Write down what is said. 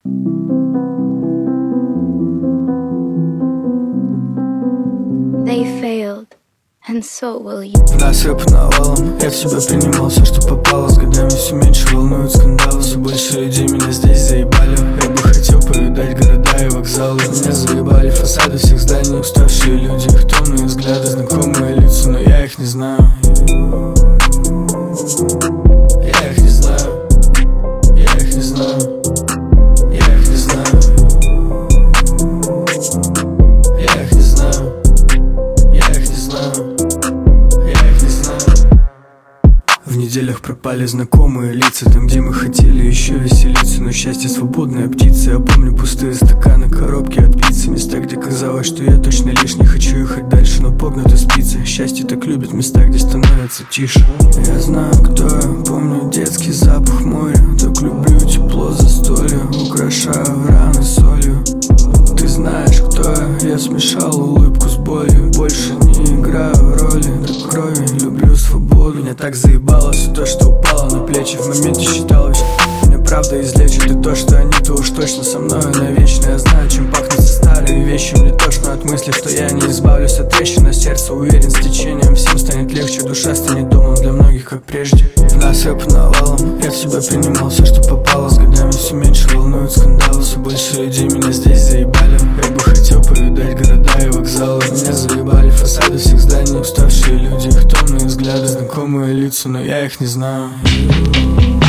They failed, and so will you. В нас рэп навалом, я в себя принимал все, что попало. С годами все меньше волнуют скандалы, все больше людей меня здесь заебали. Я бы хотел повидать города и вокзалы. Меня заебали фасады всех зданий, уставшие люди, их томные взгляды, знакомые лица, но я их не знаю. Я их не знаю. Я их не знаю. Я их не знаю. Я их не знаю. Я их не знаю. Я их не знаю. В неделях пропали знакомые лица, там, где мы хотели еще веселиться. Но счастье свободная птица. Я помню пустые стаканы, коробки от пиццы. Места, где казалось, что я точно лишний. Хочу ехать дальше, но погнуты спицы. Счастье так любит места, где становится тише. Я знаю, кто я, помню детский запах моря. Так люблю тепло застолья, украшаю раны солью. Ты знаешь, кто я смешал улыбку с болью. Больше не играю роли, до крови люблю свободу. Меня так заебало все то, что упало на плечи. В моменте считалось, меня правда излечит. И то, что они-то уж точно со мной навечно. Я знаю, чем пахнут старые вещи. Мне тошно от мысли, что я не избавлюсь от трещин. На сердце уверен, с течением всем станет легче. Душа станет домом для многих, как прежде. В нас рэп навалом, я в себя принимал все, что попало. С годами все меньше волнуют скандалы, все больше людей меня здесь заебали. Я бы хотел повидать города и вокзалы. Меня заебали фасады всех зданий, уставшие люди, их томные взгляды, знакомые лица, но я их не знаю.